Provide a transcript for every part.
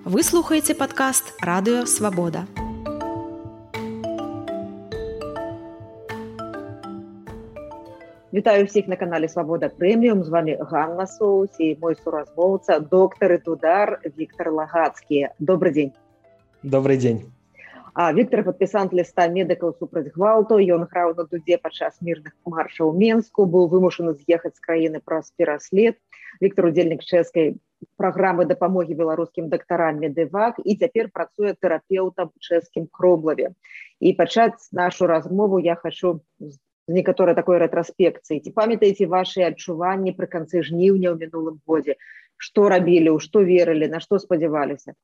Вы слухаеце падкаст Радыё Свабода. Вітаю ўсіх на канале Свабода Прэміум. З вами Ганна Соус і мой суразмоўца, доктар Тудар Віктор Лагацкі. Добрый дзень. Добрый дзень. Віктор падпісант ліста медыкаў супраць гвалту. Ён граў на дудзе падчас мірных маршаў у Менску, быў вымушаны з'ехаць з краіны праз пераслед. Віктор удзельнік чэшскай праграмы дапамогі беларускім дактарам Медэвак і цяпер працуе тэрапеўтам у чэшскім Кроблаве. І пачаць нашу размову я хачу з некаторай такой рэтраспекцыі. Ці памятаеце вашы адчуванні пры канцы жніўня ў мінулым годзе? Што рабілі, у што верылі, на што спадзяваліся?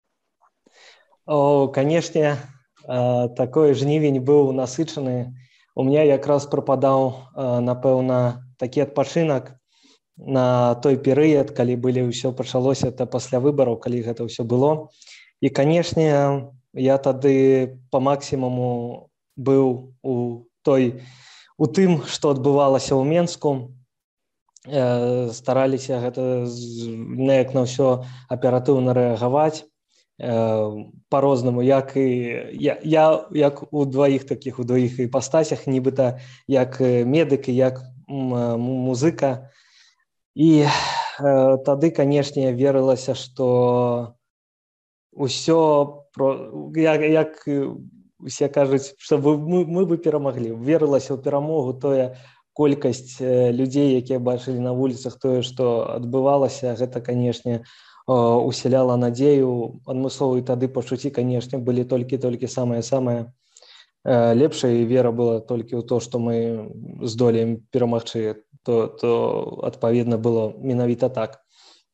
Канешне, такой жнівень быў насычаны. У меня якраз прападаў, напэўна, такі адпачынак на той перыяд, калі былі ўсё пачалося, это пасля выбараў, калі гэта ўсё было. І, канешне, я тады па максімуму быў у тым, што адбывалася ў Менску. Стараліся гэта неяк на ўсё аператыўна рэагаваць па-рознаму, як у дваіх іпастасях, нібыта як медык і як музыка. І тады, канешне, верылася, што ўсё, як усе кажуць, што мы бы перамаглі. Верылася ў перамогу тая колькасць людзей, якія бачылі на вуліцах тое, што адбывалася, гэта, канешне, усяляла надзею. Адмысловыя тады пачуцці, канешне, былі толькі самае лепшае, і вера была толькі ў то, што мы здолеем перамагчы, то адпаведна было менавіта так.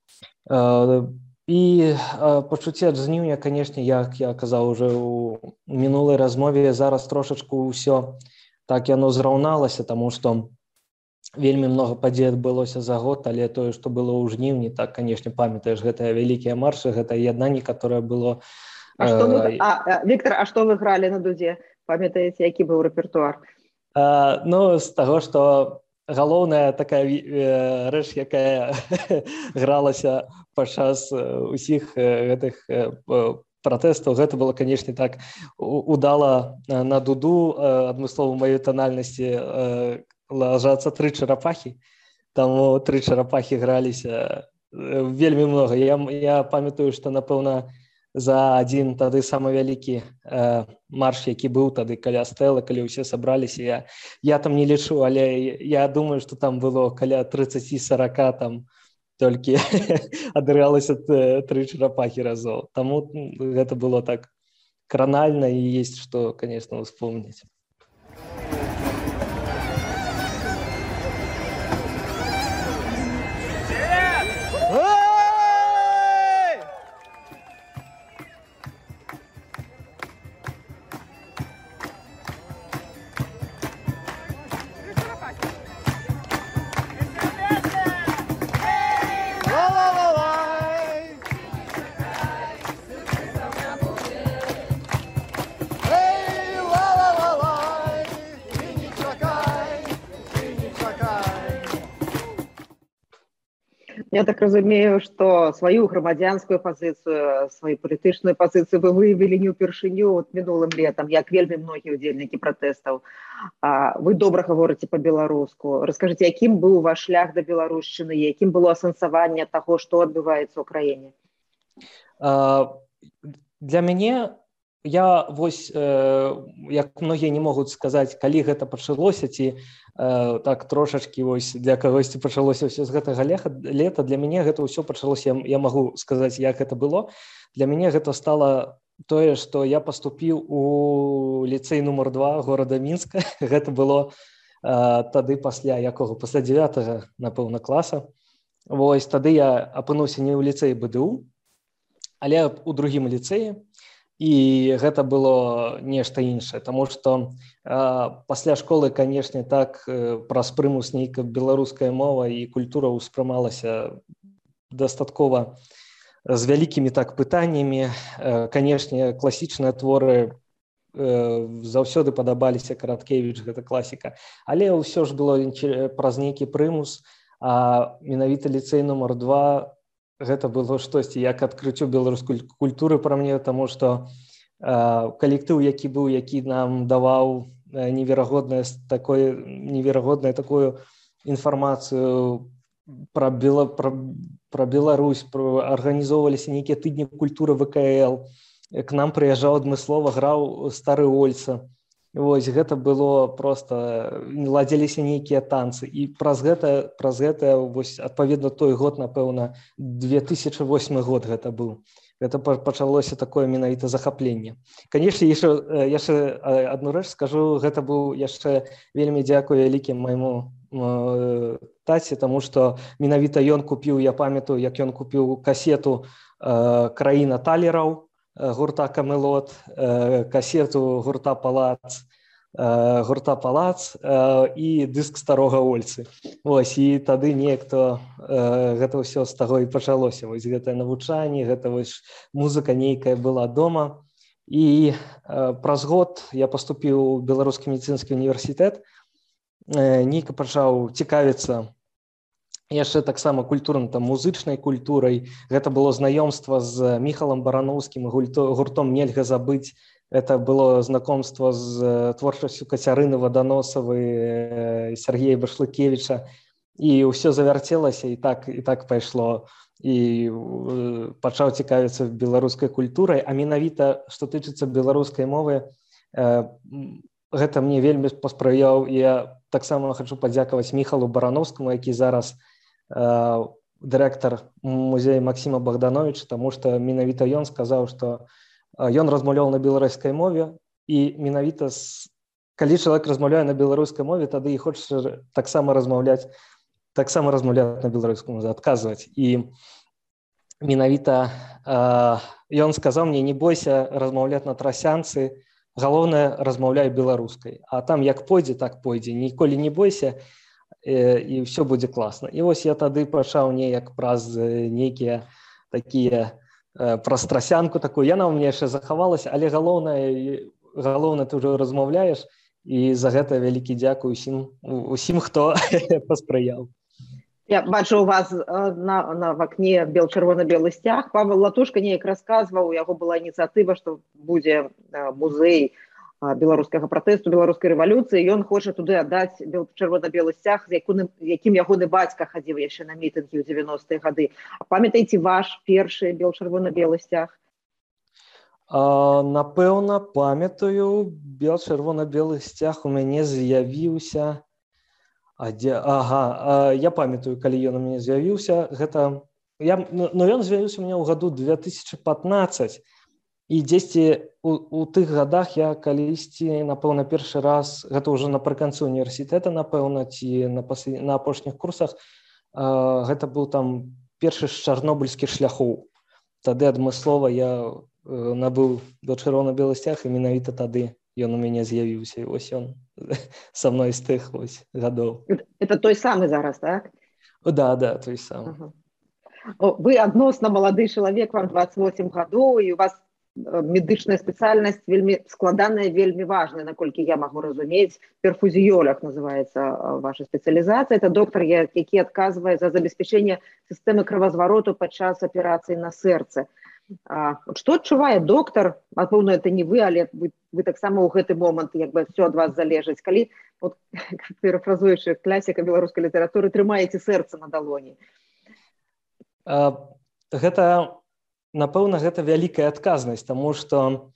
І пачуцці ад жніўня, канешне, як я казаў уже ў мінулай размове, зараз трошачку ўсё так яно зраўналася, таму што вельмі много падзей адбылося за год, але тое, што было ў жніўні, так, канешне, памятаеш, гэтыя вялікія маршы, гэта яднанне, которое было... Віктор, а што вы гралі на дудзе? Памятаеце, які быў рэпертуар? З таго, што галоўная такая рэч, якая гралася падчас усіх гэтых пратэстаў, гэта было, канешне, так удала на дуду, адмыслова маёй танальнасці ложацца 3 чарапахі. Таму 3 чарапахі граліся вельмі многа. Я памятаю, што, напэўна, за адзін тады самы вялікі марш, які быў тады каля стэлы, калі ўсе сабраліся, я там не лічу, але я думаю, што там было каля 30-40 там толькі адрыгалася 3 чарапахі разоў. Таму гэта было так кранальна і есть што, конечно, успомніць. Я так разумею, што сваю грамадзянскую пазіцыю, сваю палітычную пазіцыю вы выявілі не ўпершыню мінулым летам, як вельмі многія ўдзельнікі пратэстаў. Вы добра гаворыце па-беларуску. Раскажыце, якім быў ваш шлях да беларушчыны, якім было асэнсаванне таго, што адбываецца ў краіне? Для мяне, як многія не могуць сказаць, калі гэта пачалося, ці так трошачкі для кагосьці пачалося ўсё з гэтага лета, для мяне гэта ўсё пачалося, я магу сказаць, як гэта было. Для мяне гэта стала тое, што я паступіў у ліцэй нумар 2 горада Мінска. Гэта было тады пасля 9-го, напэўна, класа. Тады я апынуўся не ў ліцэі БДУ, але ў другім ліцэі. І гэта было нешта іншае, таму што пасля школы, канешне, так праз прымус нейкая беларуская мова і культура ўспрымалася дастаткова з вялікімі так пытаннямі. Канешне, класічныя творы заўсёды падабаліся, Караткевіч, гэта класіка, але ўсё ж было праз нейкі прымус, а менавіта ліцэй нумар 2 гэта было штосьці як адкрыццё беларускай культуры пра мне, таму што калектыў, які нам даваў неверагодную такую інфармацыю пра Беларусь, арганізоўваліся нейкія тыдні культуры ВКЛ, к нам прыязджаў адмыслова, граў стары Ольца. Вось гэта было просто, ладзіліся нейкія танцы, і праз гэта вось адпаведна той год, напэўна, 2008 год гэта быў. Гэта пачалося такое менавіта захапленне. Канешне, яшчэ адну рэч скажу, гэта быў яшчэ вельмі дзякую вялікім майму таце, таму што менавіта ён купіў, я памятаю, як ён купіў касету «Краіна талераў» гурта «Камелот», касету гурта «Палац» і дыск старога Ольцы. Вось, і тады неяк-то гэта ўсё з таго і пачалося. Вось гэтае навучанне, гэта вось музыка нейкая была дома. І праз год я паступіў у Беларускі медыцынскі універсітэт, нейка пачаў цікавіцца яшчэ таксама культурам, там, музычнай культурай. Гэта было знаёмства з Міхалам Барановскім, гуртом «Нельга забыць». Это было знакомство з творчасцю Кацярыны Ваданосавай, Сергея Башлыкевіча. І ўсё завярцелася, і так пайшло. І пачаў цікавіцца беларускай культурай. А менавіта, што тычыцца беларускай мовы, гэта мне вельмі паспрыяў. Я таксама хочу падзякаваць Міхалу Барановскаму, які зараз дырэктар музея Максіма Богдановича, таму што менавіта ён сказаў, што ён размаўляў на беларускай мове, і менавіта калі чалавек размаўляе на беларускай мове, тады і хочаш таксама размаўляць на беларускай мове, адказваць. І менавіта ён сказаў мне: не бойся размаўляць на трасянцы, галоўнае, размаўляй беларускай. А там як пойдзе, так пойдзе. Ніколі не бойся, і ўсё будзе класна. І вось я тады пачаў неяк праз нейкія такія, праз трасянку такую. Яна ў мяне яшчэ захавалася, але галоўнае ты ўжо размаўляеш, і за гэта вялікі дзякуй усім, хто паспрыяў. Я бачу у вас на вакне чырвона-белы сцяг. Павел Латушка неяк расказваў, у яго была ініцыятыва, што будзе музей беларускага пратэсту, беларускай рэвалюцыі. Ён хоча туды аддаць чырвона-белы сцяг, з якім ягоны бацька хадзіў яшчэ на мітынгі ў 90-е гады. А памятаеце ваш першы чырвона-белы сцяг? Напэўна, памятаю. Чырвона-белы сцяг у мяне з'явіўся... я памятаю, калі ён у мяне з'явіўся. Ён з'явіўся у мяне ў году 2015. І дзесьці у тых гадах я калісьці, напэўна, першы раз, гэта ўжо напрыканцы універсітэта, напэўна, ці на апошніх курсах, гэта быў там першы з чарнобыльскіх шляхоў. Тады адмыслова я набыў чырвона-белы сцяг, і менавіта тады ён у мяне з'явіўся. І вось ён са мной з тых гадоў. Это той самы зараз, так? Да, той самы. Вы адносна малады чалавек, вам 28 гадоў, і у вас медычная спецыяльнасць вельмі складаная, вельмі важная, наколькі я магу разумець. Перфузіёлог называецца ваша спецыялізацыя. Это доктар, які адказвае за забеспячэнне сістэмы кровазвароту падчас аперацыі на сэрцы. Што адчувае доктар? Напэўна, это не вы, але вы таксама ў гэты момант, як бы, все ад вас залежыць. Калі, парафразуючы класіка беларускай літаратуры, трымаеце сэрца на далоні? Напэўна, гэта вялікая адказнасць, таму што,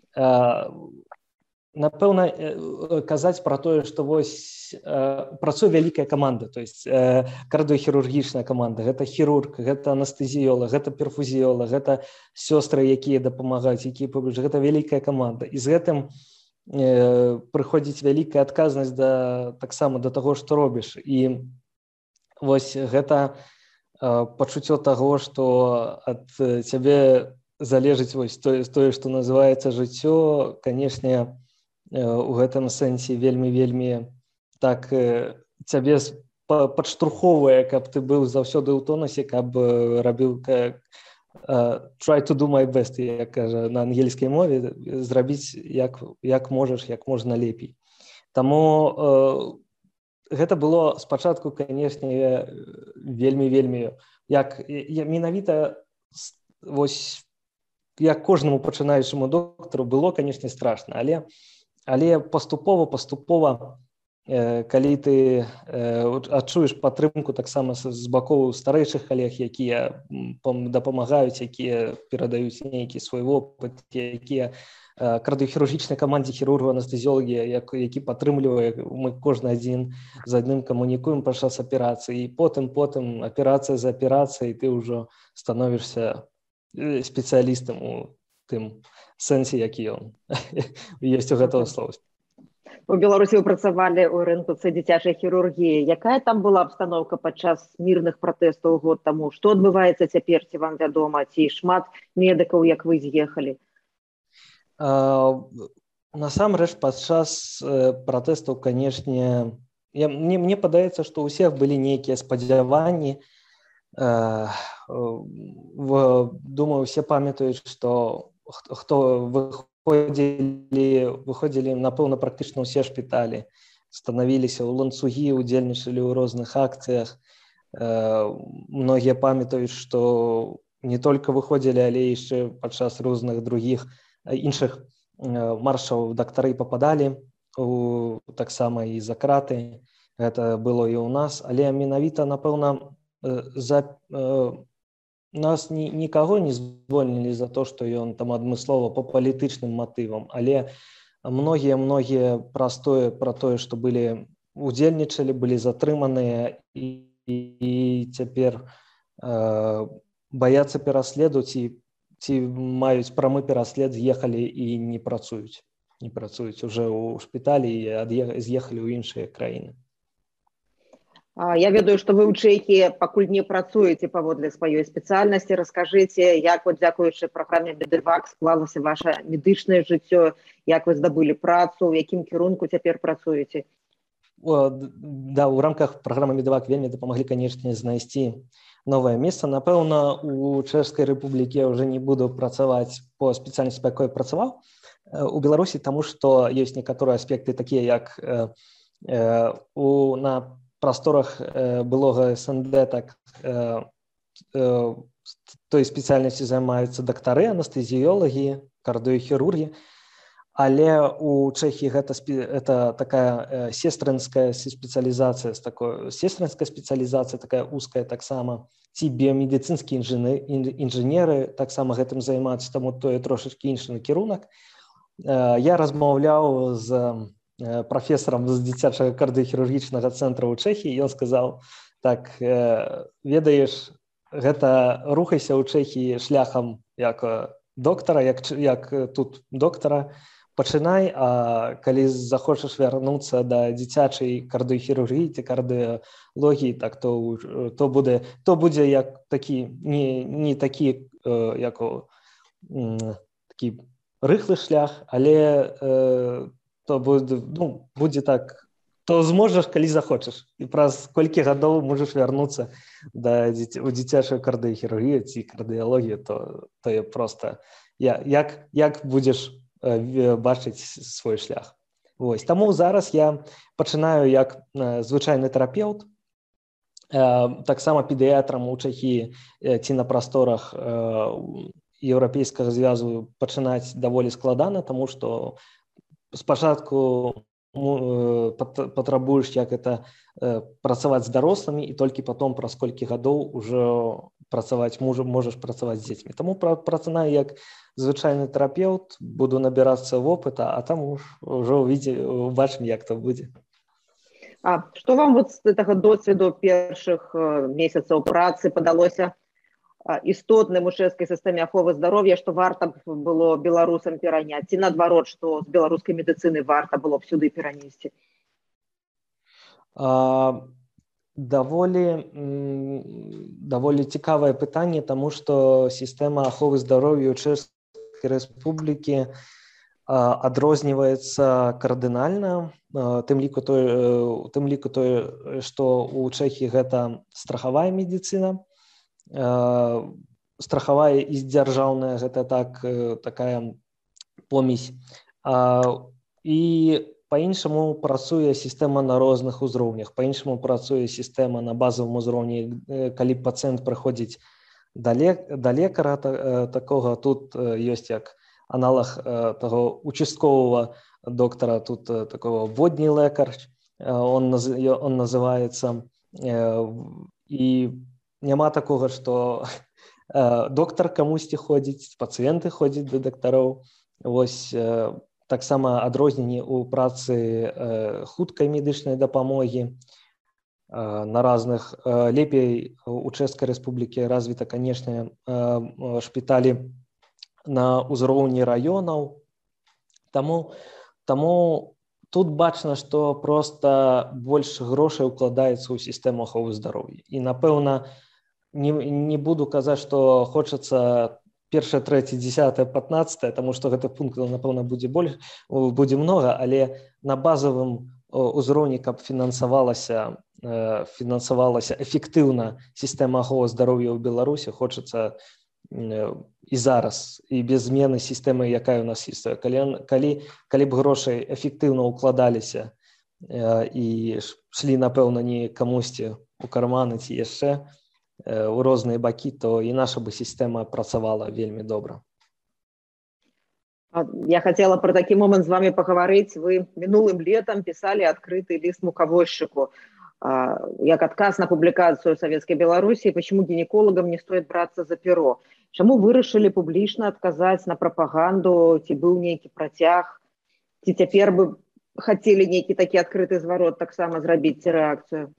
напэўна, казаць пра тое, што вось працуе вялікая каманда, то есть кардыохірургічная каманда, гэта хірург, гэта анестэзіёлаг, гэта перфузіёлаг, гэта сёстры, якія дапамагаюць, якія побач, гэта вялікая каманда. І з гэтым прыходзіць вялікая адказнасць таксама да таго, што робіш. І вось гэта пачуццё таго, што ад цябе залежыць вось тое, што называецца жыццё, канешне, у гэтым сэнсе вельмі так цябе падштурхоўвае, каб ты быў заўсёды ў тонусе, каб рабіў try to do my best, як кажа на ангельскай мове, зрабіць як можаш, як можна лепей. Таму гэта было спачатку, канешне, вельмі як менавіта вось як кожнаму пачынаючаму доктару было, канешне, страшна, але паступова калі ты адчуеш падтрымку таксама з бакоў старэйшых калег, якія дапамагаюць, якія перадаюць нейкі свой вопыт, якія кардыохірургічнай камандзе хірургаў, анестэзіолагі, які падтрымлівае, мы кожны адзін з адным камунікуем падчас аперацыі, і потым аперацыя за аперацыяй ты ўжо становішся спецыялістам у тым сэнсе, які ён ёсць у гэтага слова. У Беларусі вы працавалі ў рынку дзіцячай хірургіі. Якая там была абстаноўка падчас мірных пратэстаў год таму? Што адбываецца цяпер, ці вам вядома? Ці шмат медыкаў, як вы з'ехалі? Насамрэч, падчас пратэстаў, канешне, мне падаецца, што ў усіх былі нейкія спадзяванні. Думаю, усе памятаюць, што хто выходзілі, напэўна, практычна ўсе шпіталі, станавіліся ў ланцугі, удзельнічалі ў розных акцыях. Многія памятаюць, што не толькі выходзілі, але яшчэ падчас розных другіх іншых маршаў дактары пападалі таксама і за краты. Гэта было і ў нас, але менавіта, напэўна, нас нікаго не звольнілі за то, што ён там адмыслова па палітычным матывам, але многія пра тое, што былі удзельнічалі, былі затрыманыя і цяпер баяцца пераследу ці маюць прамы пераслед, з'ехалі і не працуюць уже ў шпіталі і з'ехалі ў іншыя краіны. Я ведаю, што вы ў Чэхіі пакуль не працуеце паводле сваёй спецыяльнасці. Раскажыце, як дзякуючы праграме Медэвак склалася ваша медычнае жыццё, як вы здабылі працу, у якім кірунку цяпер працуеце? Да, у рамках праграмы Медэвак вельмі дапамаглі, канешне, знайсці новае месца. Напэўна, у Чэшскай рэпублікі я ўжо не буду працаваць по спецыяльнасці, па якой працаваў у Беларусі, таму што ёсць некаторыя аспекты такія, як на прасторах былога СНД, так той спецыяльнасці займаюцца дактары, анестэзіёлагі, кардыохірургі, але у Чэхіі гэта такая сестрынская спецыялізацыя, такая узкая таксама, ці біямедыцынскія інжынеры таксама гэтым займаюцца, таму тое трошачкі іншы накірунак. Я размаўляў з прафесарам з дзіцячага кардыохірургічнага цэнтра ў Чэхіі, ён сказаў, так, ведаеш, гэта рухайся ў Чэхіі шляхам як доктара, як тут доктара, пачынай, а калі захочаш вярнуцца да дзіцячай кардыохірургіі ці кардыялогіі, так то будзе як такі, не такі, як такі рыхлы шлях, але то будзе так, то зможаш, калі захочаш. І праз колькі гадоў можаш вярнуцца у дзіцячую кардыохірургію ці кардыялогію, то проста як будзеш бачыць свой шлях. Таму зараз я пачынаю як звычайны тэрапеўт, таксама педыятрам у Чэхіі ці на прасторах Еўрапейскага звязу пачынаць даволі складана, таму што спачатку патрабуеш як это працаваць з дарослымі, і толькі потом праз колькі гадоў ужо можаш працаваць з дзецьмі. Таму працанаю як звычайны тэрапеўт, буду набірацца вопыта, а там ужо убачым, як то будзе. Што вам з гэтага досведу першых месяцаў працы падалося істотным у чэшскай сістэме аховы здароўя, што варта было беларусам пераняць, ці наадварот, што з беларускай медыцыны варта было б сюды перанесці? Даволі цікавае пытанне, таму што сістэма аховы здароўя ў Чэшскай рэспублікі адрозніваецца кардынальна, тым ліку тое, што ў Чэхіі гэта страхавая медыцына, страхавая і дзяржаўная, гэта такая помесь. І Па-іншаму працуе сістэма на розных узроўнях, па-іншаму працуе сістэма на базавым узроўні, калі пацыент прыходзіць да лекара такога, тут ёсць як аналаг таго участковага доктара, тут такого водні лекар, он называецца, і няма такога, што доктар камусьці ходзіць, пацыенты ходзяць да дактароў. Вось таксама адрозненні ў працы хуткай медычнай дапамогі на разных. Лепей у Чэшскай Рэспублікі развіта, канешне, шпіталі на ўзроўні раёнаў. Таму тут бачна, што проста больш грошай укладаецца ў сістэму аховы здароўя. І, напэўна, не буду казаць, што хочацца 1, 3, 10, 15, таму што гэтых пунктаў, напэўна, будзе многа, але на базавым узроўні, каб фінансавалася эфектыўна сістэма аховы здароўя ў Беларусі, хочацца і зараз, і без змены сістэмы, якая ў нас ёсць. Калі б грошай эфектыўна укладаліся і шлі, напэўна, не камусьці ў карманы ці яшчэ у розныя бакі, то і наша бы сістэма працавала вельмі добра. Я хотела про такі момент з вами паговорыць. Вы мінулым летам пісалі адкрыты ліст мукавозчыку як адказ на публікацыю Савецкай Беларусі, почему гінеколагам не стоит браться за перо. Чаму вырашылі публічна адказаць на прапаганду, ці быў нейкі працяг, ці цяпер бы хацелі нейкі такі адкрыты зварот таксама зрабіць, ці рэакцыю?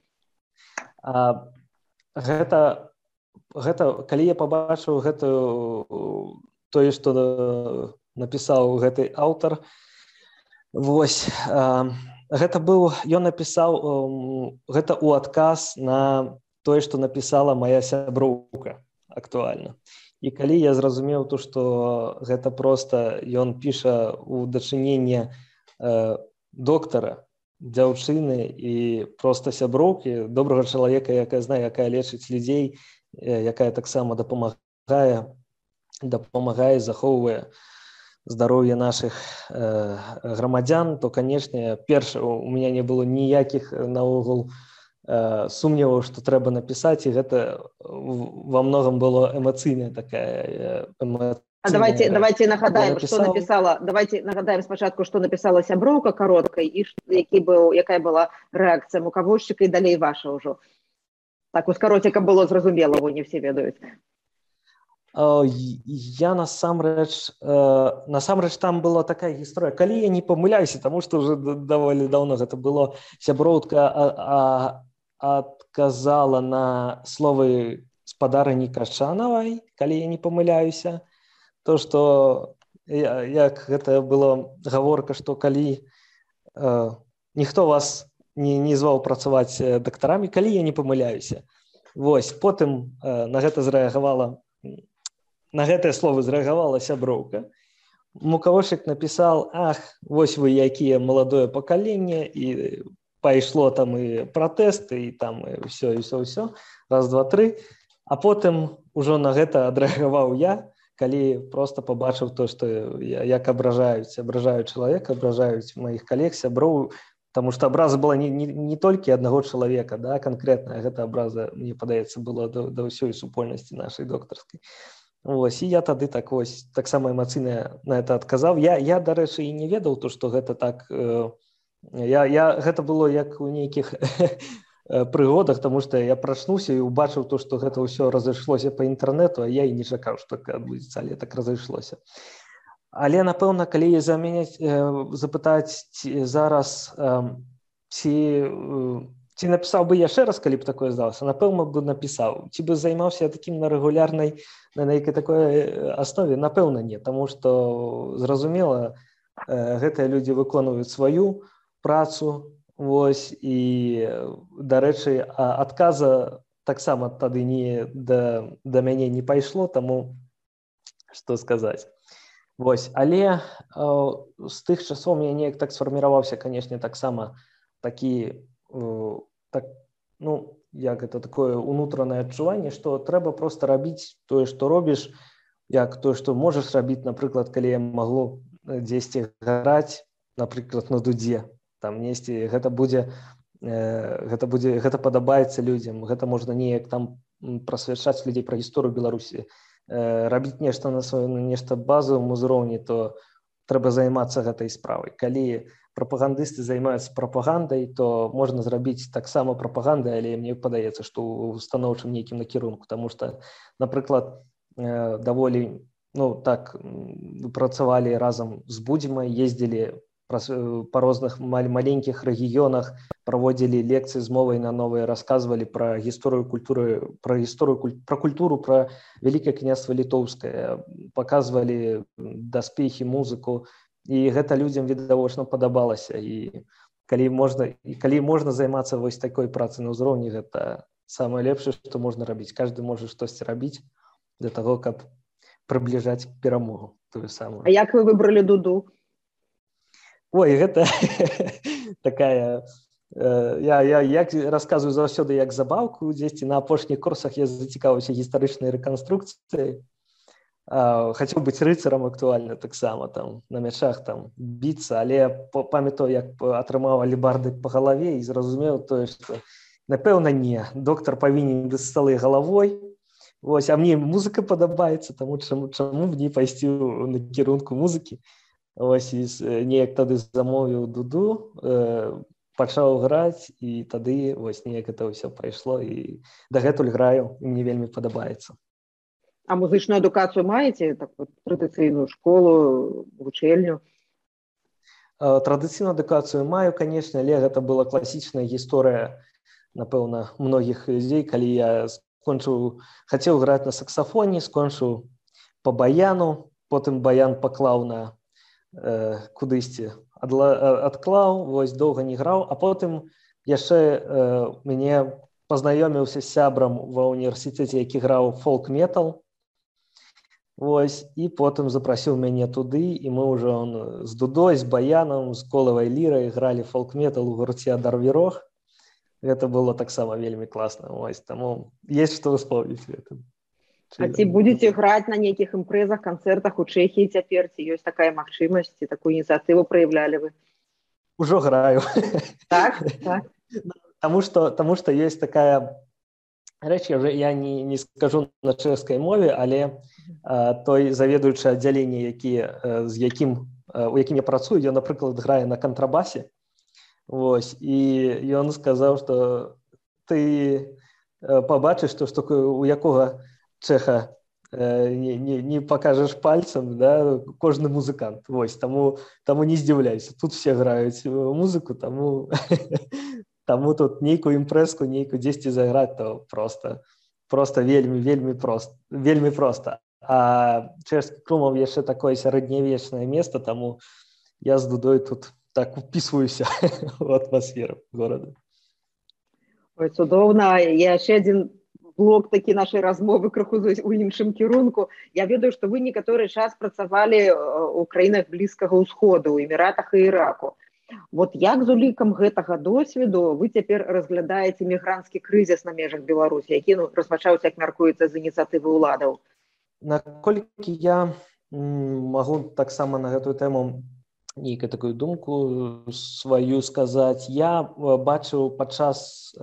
Гэта, калі я пабачыў тое, што напісаў гэты аўтар, вось, ён напісаў гэта ў адказ на тое, што напісала мая сяброўка актуальна. І калі я зразумеў то, што гэта проста ён піша ў дачыненне доктара, дзяўчыны і проста сяброўкі, добрага чалавека, якая знае, якая лечыць людзей, якая таксама дапамагае, захоўвае здароўе нашых грамадзян, то, канешне, першае, у мяне не было ніякіх наогул сумневаў, што трэба напісаць, і гэта во многом было эмацыйная такая Давайте нагадаем, што напісала. Давайте нагадаем спачатку, што напісала сяброўка кароткай і якая была рэакцыя мукавозчыка, і далей ваша ўжо. Так у скароце, каб было зразумела, вы не все ведаюць. Я насамрэч там была такая гісторыя. Калі я не памыляюся, таму што ўжо даволі даўно гэта было, сяброўка адказала на словы спадарыні Кашанавай, калі я не памыляюся. То, што, як гэта была гаворка, што калі ніхто вас не зваў працаваць дактарамі, калі я не памыляюся. Вось, потым на гэтыя словы зрэагавала сяброўка. Мукавозчык напісаў: ах, вось вы якія маладое пакаленне, і пайшло там і пратэсты, і там і ўсё, раз, два, тры. А потым ужо на гэта адрэагаваў я, калі проста пабачыў то, што як абражаюць чалавека, абражаюць маіх калег, сяброў, таму што абраза была не толькі аднаго чалавека, канкрэтная, гэта абраза, мне падаецца, была да ўсёй супольнасці нашай доктарскай. Вось, і я тады таксама эмацыйна на гэта адказаў. Я, дарэчы, і не ведаў то, што гэта так... Гэта было як у нейкіх прыгодах, таму што я прачнуўся і ўбачыў то, што гэта ўсё разышлося па інтэрнэту, а я і не чакаў, што так адбудзецца, але так разышлося. Але, напэўна, калі запытаць зараз, ці напісаў бы яшчэ раз, калі б такое здалося, напэўна бы напісаў. Ці бы займаўся такім на рэгулярнай, на нейкай такой аснове? Напэўна, не, таму што, зразумела, гэтыя людзі выконваюць сваю працу. Вось, і, дарэчы, адказа таксама тады да мяне не пайшло, таму што сказаць. Вось, але з тых часоў мне неяк так сфарміраваўся, канешне, таксама такі, як гэта, такое унутранае адчуванне, што трэба проста рабіць тое, што робіш, як тое, што можаш рабіць, напрыклад, калі я магло дзесьці гараць, напрыклад, на дудзе. там несці, гэта падабаецца людзям, гэта можна неяк там прасвячаць людзей пра гісторыю Беларусі, рабіць нешта на сваём, нешта базовым узроўні, то трэба займацца гэтай справай. Калі прапагандысты займаюцца прапагандай, то можна зрабіць таксама прапагандай, але мне падаецца, што ў устаноўчым нейкім накірунку, таму што, напрыклад, даволі, так, працавалі разам з Будзімай, ездзілі па розных маленькіх рэгіёнах, праводзілі лекцыі з мовай на новай, расказвалі пра гісторыю культуры, пра культуру, пра Вялікае княства Літоўскае, паказвалі даспехі, музыку, і гэта людзям відавочна падабалася. І калі можна займацца вось такой працай на ўзроўні, гэта самае лепшае, што можна рабіць. Кожны можа штосьці рабіць для таго, каб прыбліжаць перамогу тую самую. А як вы выбралі дуду? Ой, гэта такая... Я расказваю заўсёды як забаўку. Дзесьці на апошніх курсах я зацікавіўся гістарычнай рэканструкцыяй. Хацеў быць рыцарам актуальна таксама, там, на мячах там, біцца, але памятаю, як атрымаў алебарды па галаве і зразумеў тое, што, напэўна, не. Доктар павінен быць сталы галавой. Вось, а мне музыка падабаецца, таму чаму б не пайсці ў накірунку музыкі. Вось, неяк тады замовіў дуду, пачаў граць, і тады вось неяк гэта ўсё пайшло, і дагэтуль граю, і мне вельмі падабаецца. А музычную адукацыю маеце? Так, традыцыйную школу, вучэльню? Традыцыйную адукацыю маю, канешне, але гэта была класічная гісторыя, напэўна, многіх людзей, калі я хацеў граць на саксафоне, скончыў па баяну, потым баян паклаў на кудысьці, адклаў, вось доўга не граў, а потым яшчэ мяне пазнаёміўся з сябрам ва ўніверсітэце, які граў фолк-метал, вось, і потым запрасіў мяне туды, і мы ўжо з дудой, з баянам, з колавай лірай гралі фолк-метал у гурце Адарвірог. Гэта было таксама вельмі класна, вось, таму есть што ўспомніць гэтым. А ці будзеце граць на нейкіх імпрэзах, канцэртах у Чэхіі цяпер? Ці ёсць такая магчымасць, ці такую ініцыятыву праяўлялі вы? Ужо граю. Так? Таму што ёсць такая рэч, я не скажу на чэшскай мове, але той заведуючы аддзялення, у якім я працую, ён, напрыклад, грае на кантрабасе. Вось, і ён сказаў, што ты пабачыш, што у якога чэха не пакажаш пальцам, да, кожны музыкант. Вось, таму не здзіўляйся. Тут все граюць музыку, таму тут нейкую імпрэску, нейкую дзесьці заграць, то проста вельмі проста. А чэшскі Крумов яшчэ такое сярэднявечнае место, таму я з дудой тут так упісваюся ў атмасферу горада. Ой, цудоўна. Яшчэ адзін блок такі нашай размовы крыху у іншым кірунку. Я ведаю, што вы некаторы час працавалі ў краінах Блізкага ўсходу, у Эміратах і Іраку. Вот як з улікам гэтага досведу вы цяпер разглядаеце мігранцкі крызіс на межах Беларусі, які распачаўся, як мяркуецца, з ініцыятывы ўладаў? Наколькі я магу таксама на гэтую тэму нейкую такую думку сваю сказаць, я бачыў падчас,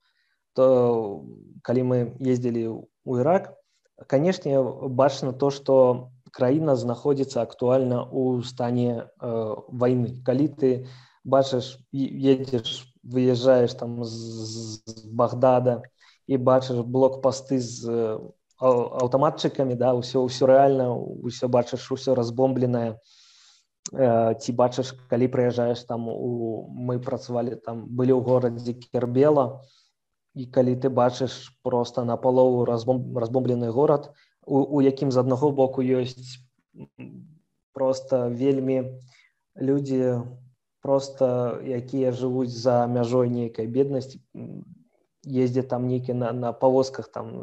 калі мы ездзілі ў Ірак, канешне, бачна то, што краіна знаходзіцца актуальна ў стане вайны. Калі ты бачыш, выязджаеш там з Багдада і бачыш блокпасты з аўтаматчыкамі, да, ўсё рэальна, ўсё бачыш, усё разбомбленае. Ці бачыш, калі прыязджаеш там, мы працавалі там, былі ў горадзе Кербела, і калі ты бачыш проста напалову разбомблены горад, у якім з аднаго боку ёсць проста вельмі людзі, проста якія жывуць за мяжой нейкай беднасці, ездзяць там нейкі на павозках, там,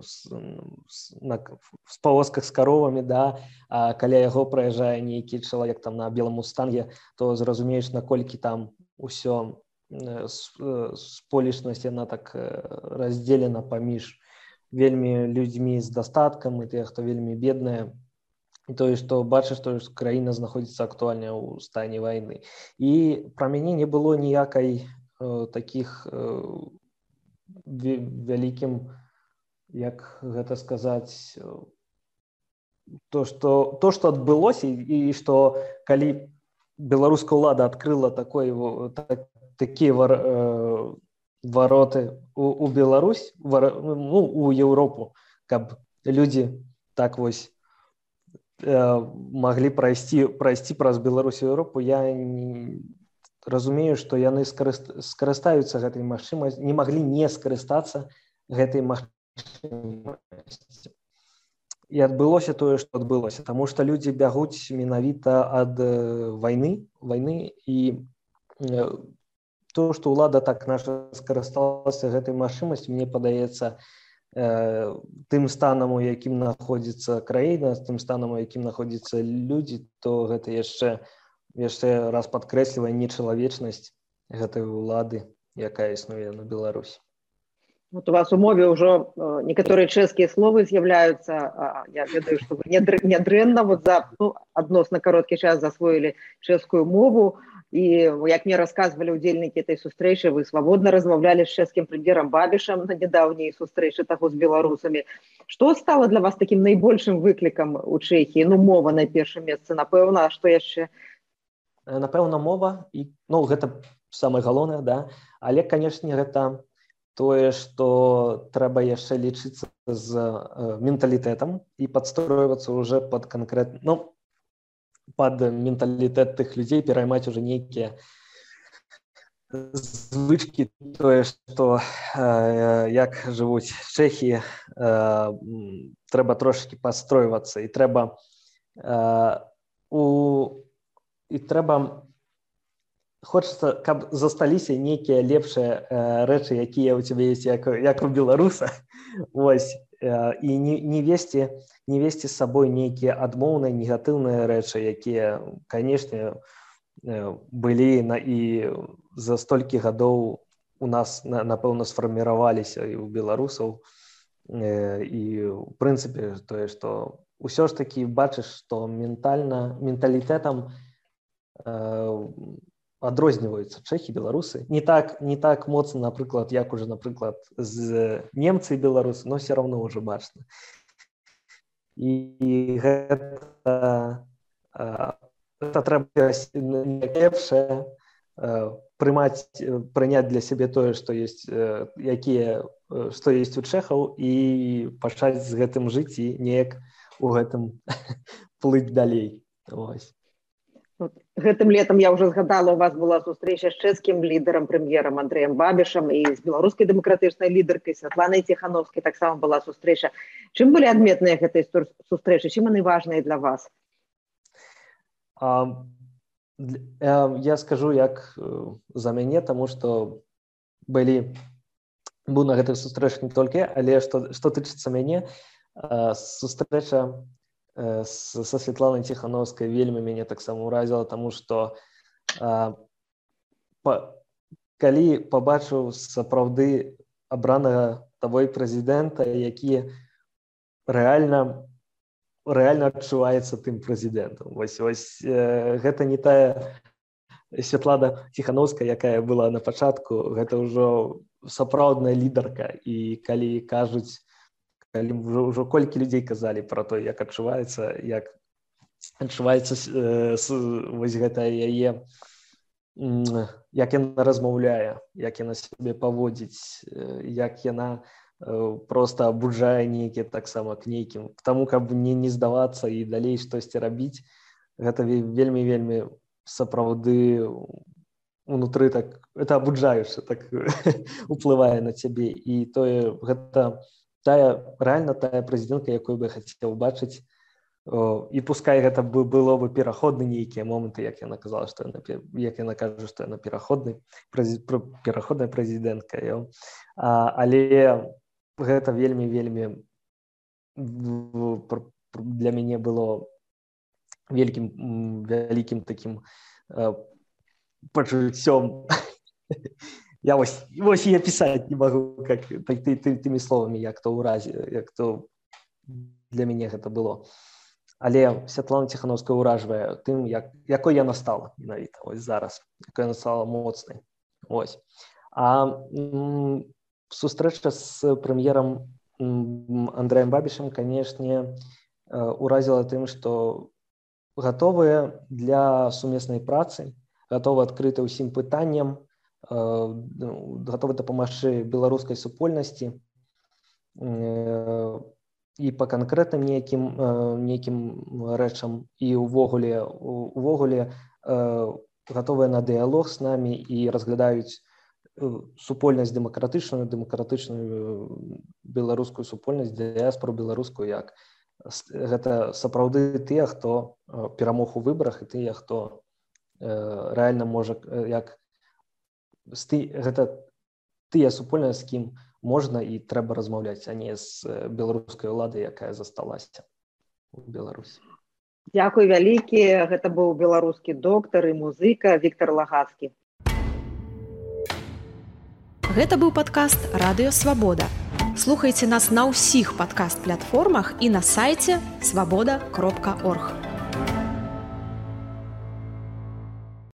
з павозках з каровамі, да, а каля яго праязджае нейкі чалавек там на белым мустанге, то зразумееш, наколькі там усё сполечнасць, яна так раздзелена паміж вельмі людзьмі з дастаткам і тыя, хто вельмі бедныя. тое, што бачыш тое, што краіна знаходзіцца актуальна ў стане вайны. І пра мяне не было ніякай такіх вялікім, як гэта сказаць, то, што адбылося, і што калі беларуская ўлада адкрыла такія вароты у Беларусь, у Еўропу, каб людзі так вось маглі прайсці праз Беларусь і Еўропу, я разумею, што яны скарыстаюцца гэтай магчымасцю, не маглі не скарыстацца гэтай магчымасцю. І адбылося тое, што адбылося, таму што людзі бягуць менавіта ад вайны, і то, што ўлада так наша скарысталася гэтай магчымасцю, мне падаецца, тым станам, у якім знаходзіцца краіна, тым станам, у якім знаходзяцца людзі, то гэта яшчэ раз падкрэслівае нечалавечнасць гэтай улады, якая існуе на Беларусі. Вот у вас у мове ўжо некаторыя чэшскія словы з'яўляюцца. Я ведаю, што вы нядрэнна за адносна кароткі час засвоілі чэшскую мову. І, як мне расказвалі ўдзельнікі этой сустрэчы, вы свабодна размаўлялі з чэшскім прэм'ерам Бабішам на нядаўняй сустрэчы таго з беларусамі. Што стала для вас такім найбольшым выклікам у Чэхіі? Мова на першым месцы, напэўна, а што яшчэ? Напэўна, мова, і гэта самае галоўнае, да. Але, канешне, гэта тое, што трэба яшчэ лічыцца з менталітэтам і падстройвацца ўжо пад канкрэтна, пад менталітэт тых людзей, пераймаць уже нейкія звычкі, тое, што як жывуць чэхі, трэба трошки падстройвацца, і трэба хочацца, каб засталіся нейкія лепшыя рэчы, якія ў цябе ёсць, як у беларуса, вось, і не весці з сабой нейкія адмоўныя, негатыўныя рэчы, якія, канешне, былі і за столькі гадоў у нас, напэўна, сфарміраваліся і ў беларусаў. І, у прынцыпе, тое, што ўсё ж такі бачыш, што менталітэтам адрозніваюцца чэхі, беларусы. Не так моцна, напрыклад, як уже, напрыклад, з немцы і беларусы, но все равно уже бачна. І гэта трэба лепшае прыняць для сябе тое, што ёсць у чэхаў, і пачаць з гэтым жыць і неяк у гэтым плыць далей. Вось. Гэтым летам, я ўжо згадала, у вас была сустрэча з чэшскім лідарам, прэм'ерам Андрэем Бабішам, і з беларускай дэмакратычнай лідаркай Святланай Ціхановскай таксама была сустрэча. Чым былі адметныя гэтай сустрэчы? Чым яны важныя для вас? Я скажу, як за мяне, таму што быў на гэтых сустрэчах не толькі, але што тычыцца мяне, сустрэча са Святланай Ціхановскай вельмі мяне таксама ўразіла, таму што калі пабачыў сапраўды абранага табой прэзідэнта, які рэальна адчуваецца тым прэзідэнтам. Вось гэта не тая Святлана Ціхановская, якая была на пачатку, гэта ўжо сапраўдная лідарка. І калі кажуць, калі ўжо колькі людзей казалі пра то, як адчуваецца вось гэта яе, як яна размаўляе, як яна сябе паводзіць, як яна проста абуджае нейкія таксама к нейкім, к таму, каб не здавацца і далей штосьці рабіць, гэта вельмі сапраўды унутры так, это абуджаюча, так уплывае на цябе. І тое, гэта реально тая прэзідэнтка, якую бы я хацеў бачыць, і пускай гэта было бы пераходны нейкія моманты, як яна казала, як яна кажа, што яна пераходная прэзідэнтка, але гэта вельмі для мяне было вялікім такім пачуццём. Я вось я пісаць не магу тымі словамі, як то для мяне гэта было. Але Святлана Ціхановская ўражвае тым, якой яна стала менавіта зараз, якой яна стала моцнай. А сустрэча з прэм'ерам Андрэем Бабішам, канешне, уразіла тым, што гатовыя для сумеснай працы, гатовы адкрыты ўсім пытанням, гатовы дапамагчы беларускай супольнасці і па канкрэтным нейкім рэчам, і увогуле гатовыя на дыялог з намі і разглядаюць супольнасць дэмакратычную беларускую супольнасць, дыяспору беларускую, як гэта сапраўды тыя, хто перамог у выбарах, і тыя, хто рэальна можа, гэта тыя супольнасць, з кім можна і трэба размаўляць, а не з беларускай уладай, якая засталася у Беларусі. Дзякуй вялікі. Гэта быў беларускі доктар і музыка Віктар Лагацкі. Гэта быў падкаст «Радыё Свабода». Слухайце нас на ўсіх падкаст-платформах і на сайце свабода.орг.